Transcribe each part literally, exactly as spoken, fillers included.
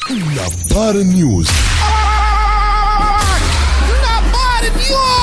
نظار نيوز. نظار نيوز.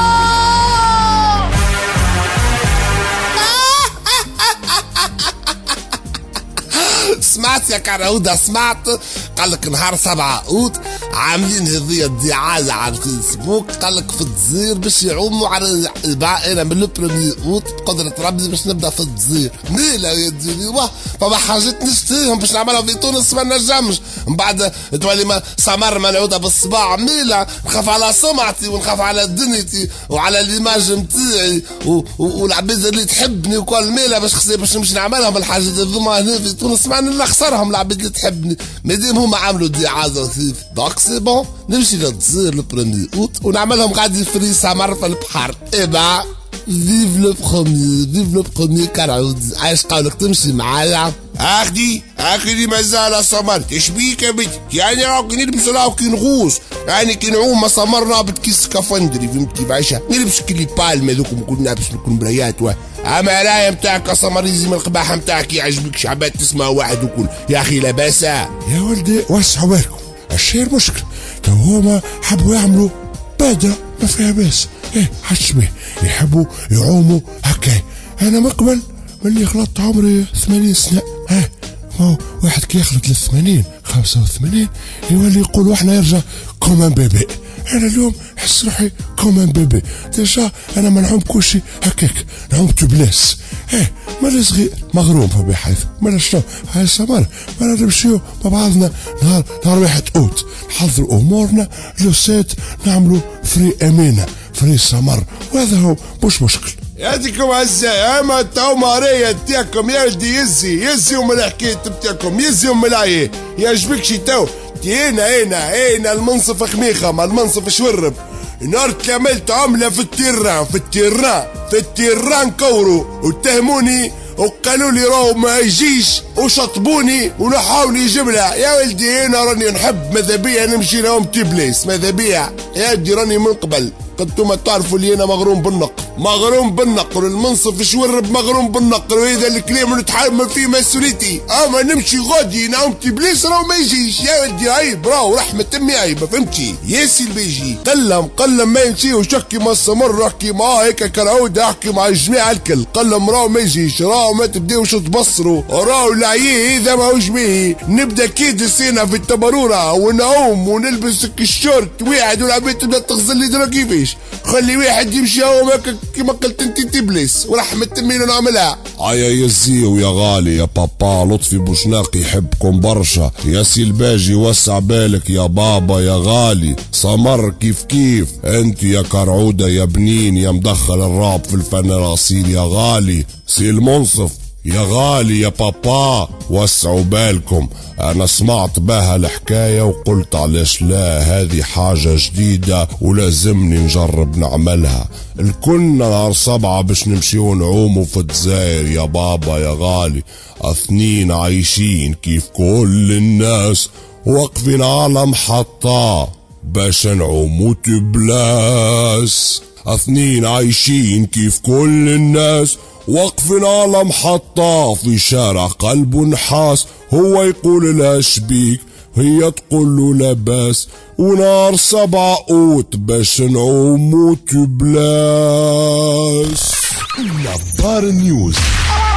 سمعت يا كراودة؟ سمعت قال لك نهار سبعة اوت عاملين هذه الدعاية على الفيسبوك، قال لك في الجزير باش يعوموا على انا من البريمي اوت بقدرة ربي باش نبدا في الجزير. ميلا يا ديني واه فما حاجات نشتيهم باش نعملها في تونس ما نجمش، من بعد تولي ما سمر منعودة بالصباع. ميلا نخاف على سمعتي ونخاف على دنيتي وعلى ليماج نتاعي والعباد اللي تحبني وكل. ميلا باش خصي باش نمشي نعملهم الحاجات هذوما هنا في تونس ما نخسرهم العباد اللي تحبني مادام هما عملوا دعاية دونك سي بون نمشي للجزير البريمي اوت ونعملهم قاعدين فري سمر في البحر. اي با فيف لو بروميي فيف لو بروميي كراودي. عايش قولك تمشي معايا؟ اخدي اخدي مازال سمر تشبيك يا بنتي، يعني راك نلبس راك نغوص، يعني كي نعوم سمر رابط كيس كفندري فهمت كيف عايشه، نلبس كلي بالم هذوكم نكون لابس نكون مرايات واه. اما رايه نتاعك سمر يزي من القباحه نتاعك يعجبك شعبات تسمع واحد وكل يا اخي لاباس. يا ولدي وسعوا بالكم الشير مشكل، تو هما حبوا يعملوا بادرة ما فيها باس. ايه حشبه يحبوا يعوموا هكا. انا مقبل ملي خلطت عمري ثمانين سنة، ها ما واحد كي يخلط للثمانين خمسة وثمانين يولي يقول واحنا يرجع كومان بيبي. انا اليوم حس روحي كومان بيبي ديجا، انا ما نعوم كلشي هكاك، نعوم تبلاس. ايه مالا صغير مغروم فبحيث مالا شنو هاي سمر مالا نمشيو مع بعضنا نهار نهار واحد اوت نحضروا امورنا لو سيت نعملوا فري امينه فري سمر، وهذا هو مش مشكل. يعطيكم عزة. اما تو ماريا تاعكم يا ولدي يزي يزي ام الحكاية بتاعكم يزي ام العيه يعجبكش تو هنا هنا هنا المنصف خميخة ما المنصف شورب نهار كملت عملة في التيران في التيران في التيران كورو واتهموني وقالوا لي راهو ما يجيش وشطبوني ونحاول يجيبلها. يا ولدي هنا راني نحب ماذا بيا نمشي لهم تبليس ماذا بيا يا ولدي راني من قبل كنتم تعرفوا لي انا مغروم بالنقر مغروم بالنقر المنصف شورب مغروم بالنقر، وهذا الكلام نتحمل فيه مسؤوليتي. اما نمشي غادي نعوم تبليس راهو ما يجيش يا ولدي عيب راهو رحمة امي عيب فهمتي ياسي اللي بيجي قلم قلم ما يمشي وشكي ما السمر احكي معاه هيك كراودة احكي مع الجميع الكل قلم راهو ما يجيش راهو ما تبداوش تبصروا راهو العيه هذا ماهوش بيه. نبدا كيد السنة في التبرورة ونعوم ونلبس الشورت واحد والعباد تبدا تغزل لي درا كيفاش خلي واحد يمشي هو كما قلت انت تبليس ورحمة تمين نعملها. عيا يزيو يا غالي يا بابا لطفي بوشناقي يحبكم برشا يا سيلباجي وسع بالك يا بابا يا غالي سمر كيف كيف انت يا كرعودة يا بنين يا مدخل الرعب في الفنراسيل يا غالي سي المنصف يا غالي يا بابا وسعوا بالكم. انا سمعت بها الحكاية وقلت علاش لا هذه حاجة جديدة ولازمني نجرب نعملها. الكلنا نهار سبعة باش نمشيو نعوموا في الجزائر يا بابا يا غالي، اثنين عايشين كيف كل الناس واقفين على محطة باش نعوموا تبلاس. اثنين عايشين كيف كل الناس واقفين على محطة في شارع قلب نحاس، هو يقول لها شبيك هي تقول له لاباس، ونار سبعة اوت باش نعومو تبلاس. نظار نيوز.